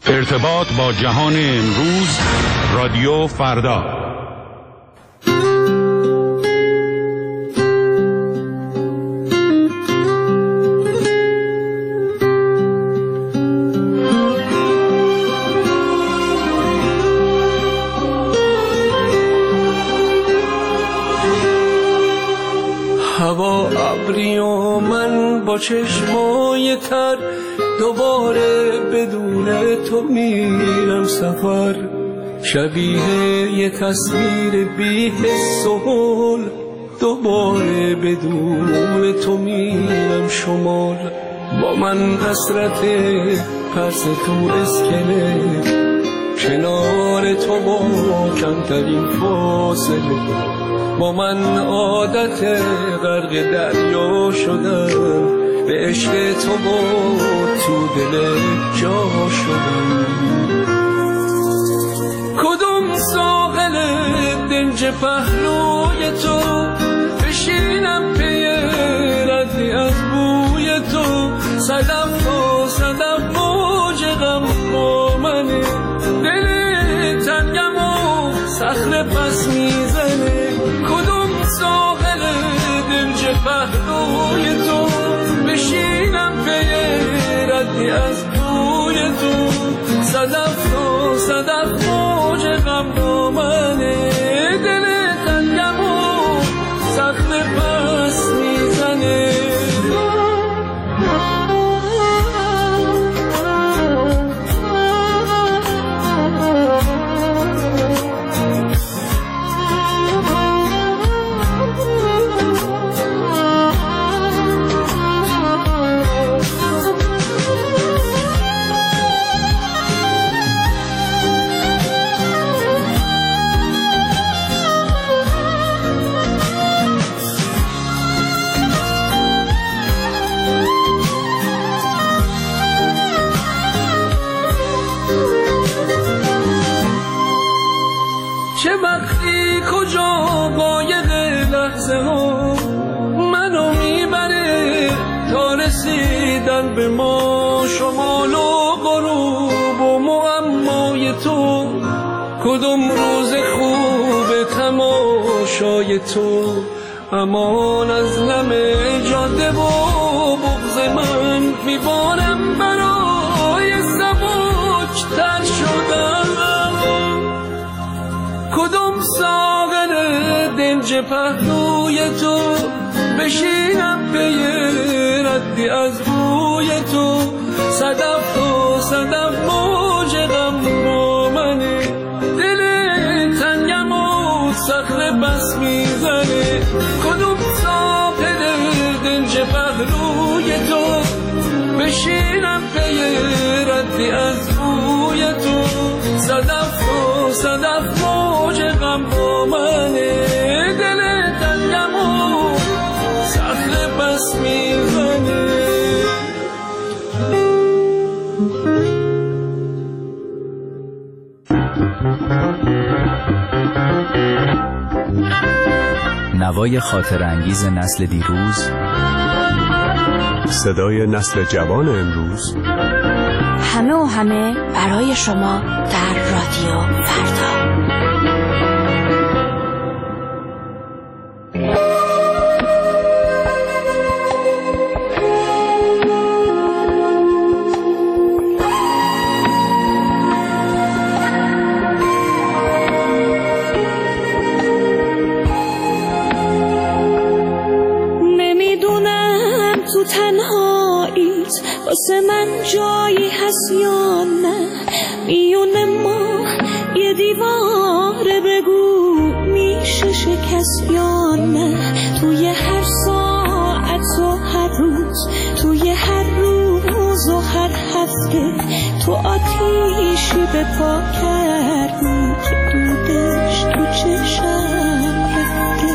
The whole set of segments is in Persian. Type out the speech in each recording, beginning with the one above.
ارتباط با جهان امروز، رادیو فردا. هوا ابری و من با چشمای تر، دوباره بدون تو میرم سفر. شبیه یه تصویر بی حس و حال، دوباره بدون تو میرم شمال. با من حسرت پس تو اسکله، کنار تو با کمترین فاصله. با من عادت غرق دریا شدم، به عشق تو با تو دل جا شدم. کدوم ساحل دنج پهلوی تو، بشینم پی ردی از بوی تو. صدف و صدف موج غم با منه، دل تنگم و صخره پس میزنه. کدوم ساحل دنج پهلوی تو، بشینم پی ردی از بوی تو. صدف و صدف موج غم با منه، دل تنگم و صخره پس میزنه. چه وقتی کجا قایق لحظه ها منو میبره تا رسیدن به ما. شمال و غروب و معمای تو، کدوم روز خوب تماشای تو. امان از نم جاده و بغض من، میبارم برای سبک تر شدم. کدوم ساغر دنج پهلوی تو، بشینم پی ردی از بوی تو. صدف و صدف موج غم با منه، دل تنگم و صخره بس میزنه. کدوم ساغر دنج پهلوی تو، بشینم پی ردی از بوی تو. صدف و صدف موج غم با منه، دل تنگم و صخره بس میزنه. نوای خاطر انگیز نسل دیروز، صدای نسل جوان امروز، همه و همه برای شما در رادیو فردا. نمیدونم تو تنهاییت واسه من جایی هست یا نه. میونه ما یه دیواره، بگو میشه شکست یا نه. توی هر ساعت و هر روز، توی هر روز و هر هفته، تو آتیشی به پا کردی که دودش تو چشم رفته.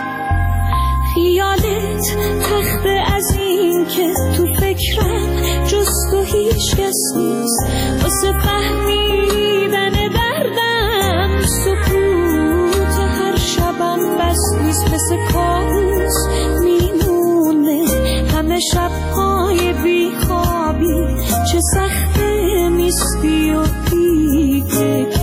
خیالت تخته از این که تو فکرم جز تو هیچ کس نیست. واسه فهمیدن دردم سکوت هر شبم بس نیست. مثل کابوس میمونه همه شبهای بی خوابی، چه سخته نیستی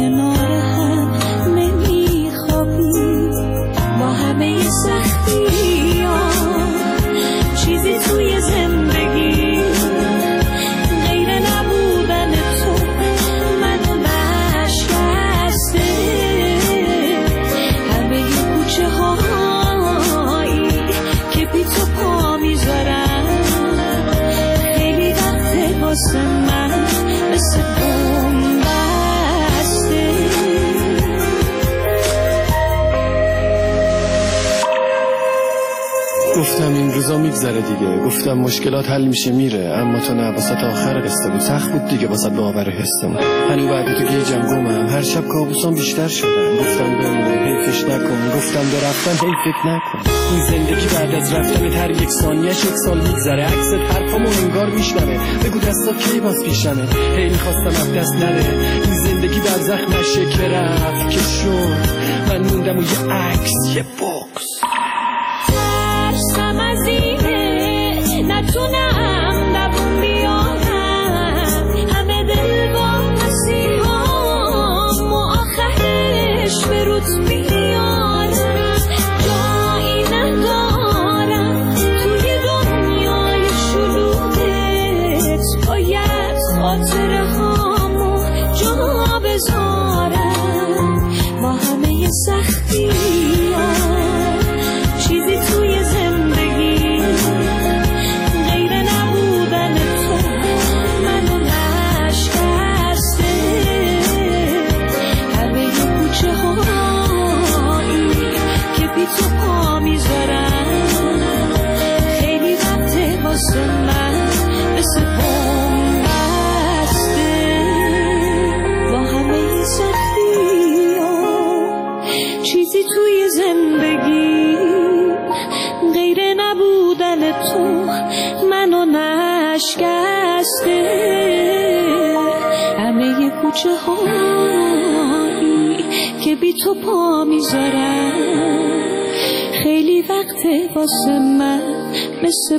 کنار هم نمیخوابی با همه سختی ها چیزی توی زندگی غیر نبودن تو منو نشکسته همه کوچه هایی که بی تو پا میذارم خیلی وقت واسه من مثل بسته گفتم این روزا میگذره دیگه، گفتم مشکلات حل میشه میره، اما تو نه، واسه تا آخر قصه بود، سخت بود دیگه واسه باور حسمون. هنو بعد تو گیجم گمم، هر شب کابوسام بیشتر شدن، گفتم بمون حیفش نکن، گفتم به رفتن حیف فکر نکن. این زندگی بعد از رفتن هر یک ثانیه‌اش یک سال میگذره، عکست حرفامو انگار میشنوه، بگو دستات کی باز پیشمه، هی میخواستم از دست نره، این زندگی بر زخمشه که رفت که شد، من موندم و یه عکس یه بوکس. ترسم از اینه نتونم دوون بیارم همه دل با مسیحام و آخرش به روت بیارم، جایی ندارم توی دنیای شلوغت، باید خاطره هامو جا بذارم با همه سختی چیزی توی زندگی غیر نبودن تو منو نشکسته همه کوچه هایی که بی تو پا میذارم خیلی وقت واسه من مثل بسته با همه سختی چیزی توی زندگی غیر نبودن تو منو نشکسته همه کوچه هایی که بی تو پا میذارم خیلی وقت واسه من مثل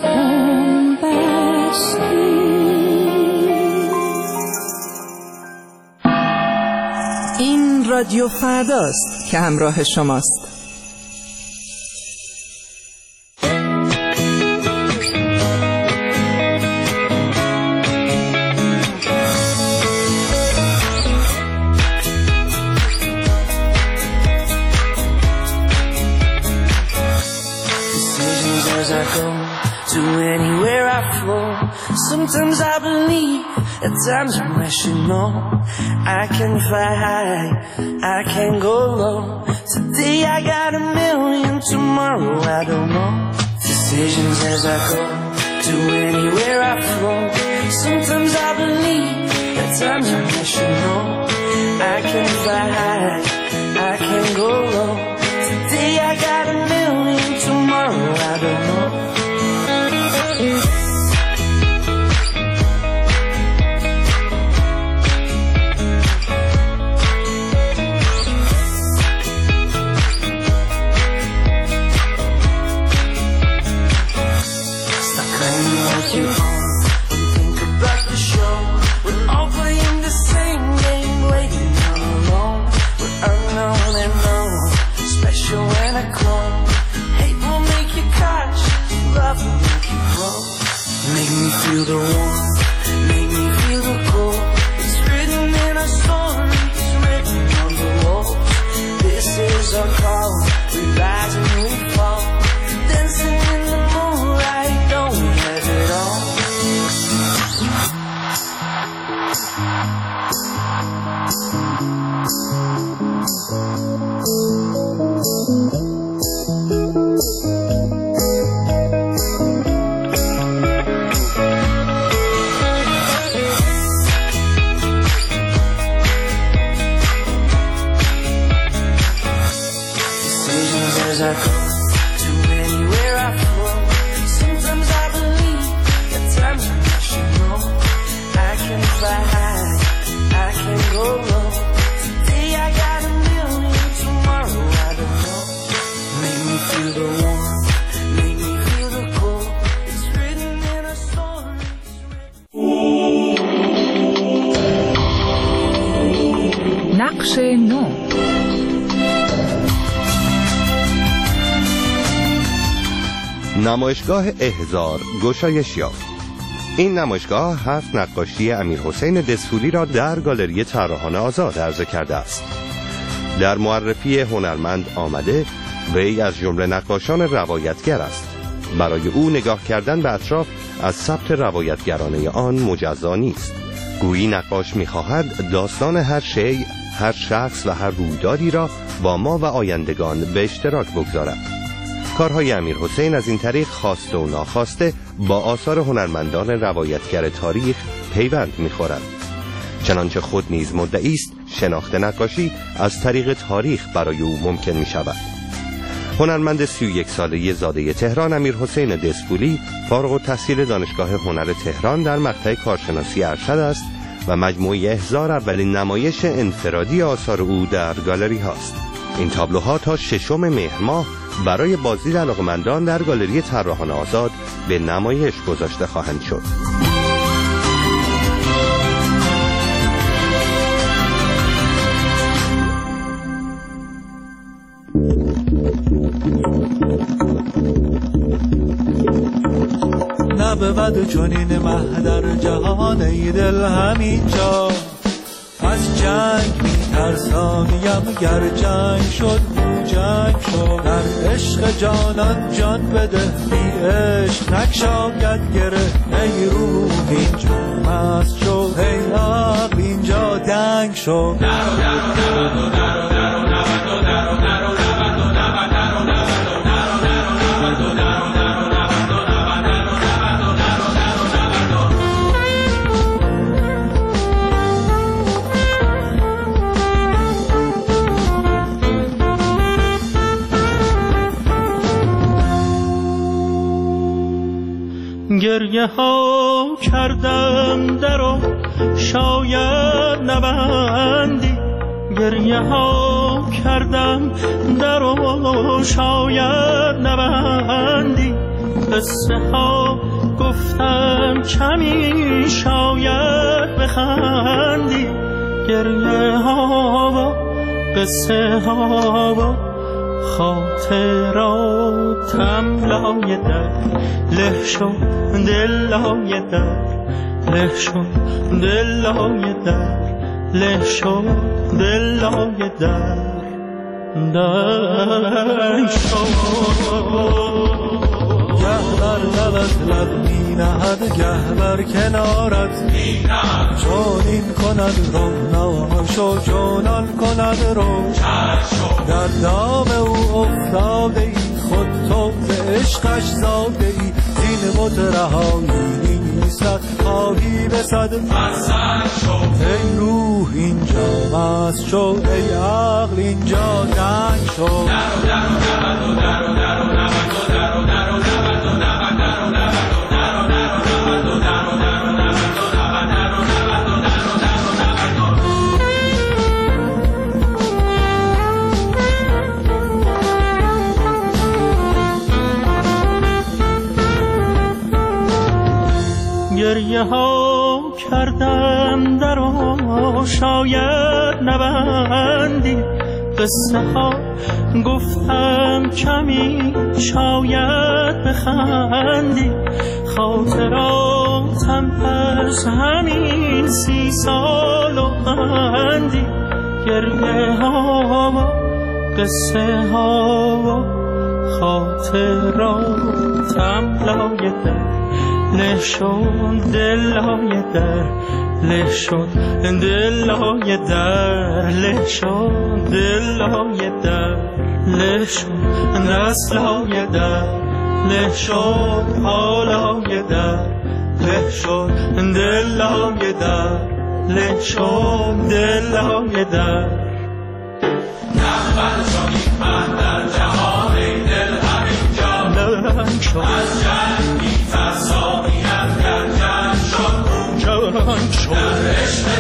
بسته. این رادیو فرداست که همراه شماست. To anywhere I flow, sometimes I believe, at times I'm rational. I can fly high, I can go low. Today I got a million, tomorrow I don't know. Decisions as I go, to anywhere I flow. Sometimes I believe, at times I'm rational. I can fly high, I can go low. Today I got a million, tomorrow I don't know. Feel the warmth, make me feel the cold. It's written in our stories, written on the wall. This is our call, we rise and we fall. Dancing in the moonlight, don't we have it all? As I go to anywhere I flow, sometimes I believe, at times I'm rational. I can fly high, I can go low. Today I got a million, tomorrow I don't know. Make me feel the warmth, make me feel the cold. It's written in our stories. نقش بخش 9. نمایشگاه احضار گشایش یافت. این نمایشگاه 7 نقاشی امیرحسین دسفولی را در گالری طراحان آزاد عرضه کرده است. در معرفی هنرمند آمده وی از جمله نقاشان روایتگر است. برای او نگاه کردن به اطراف از ثبت روایتگرانه آن مجزا نیست. گویی نقاش می‌خواهد داستان هر شیء، هر شخص و هر رویدادی را با ما و آیندگان به اشتراک بگذارد. کارهای امیرحسین از این طریق خواسته و ناخواسته با آثار هنرمندان روایتگر تاریخ پیوند می‌خورد. چنانچه خود نیز مدعی است شناخت نقاشی از طریق تاریخ برای او ممکن می‌شود. هنرمند 31 ساله زاده تهران امیرحسین دسفولی فارغ التحصیل دانشگاه هنر تهران در مقطع کارشناسی ارشد است و مجموعه احضار اولین نمایش انفرادی آثار او در گالری هاست. این تابلوها تا 6 مهر ماه برای بازدید علاقه‌مندان در گالری طراحان آزاد به نمایش گذاشته خواهند شد. نبود چنین مه در جهان ای دل همینجا، از جنگ می‌ترسانیم گر جنگ شد جنگ شد. در عشق جانان جان بده بی عشق نکشاید گره. ای روح اینجا مست شد، ای عقل اینجا دنگ شد. گریه ها کردم درو شاید نبندی، گریه ها کردم درو شاید نبندی. قصه ها گفتم کمی شاید بخندی. گریه ها و قصه ها و خاطراتم لای در له شد، دل لای در له شد، دل لای در له شد، دل لای در شد. گه بر لبت لب می نهد، گه بر کنارت می نهد. چون این کند رو ناشو، چونان کند رو در دام او افتاده ای. خود تو به عشقش زاده ای، زین بت رهایی نیستد خواهی به صد مسند شو. ای روح اینجا مست شو، ای عقل اینجا دنگ شو. گریه ها کردم درو شاید نبندی. قصه ها گفتم کمی شاید بخندی. خاطراتم پس همین 30 سال و اندی. گریه ها و قصه ها و خاطراتم لای در له شد، دل لای در له شد، دل لای در له شد، دل لای در له شد، دست لای در له شد، پا لای در له شد، دل لای در له شد، دل لای در. نبود چنین مه در جهان ای دل همینجا، از جنگ می‌ترسانیم گر جنگ شد در عشق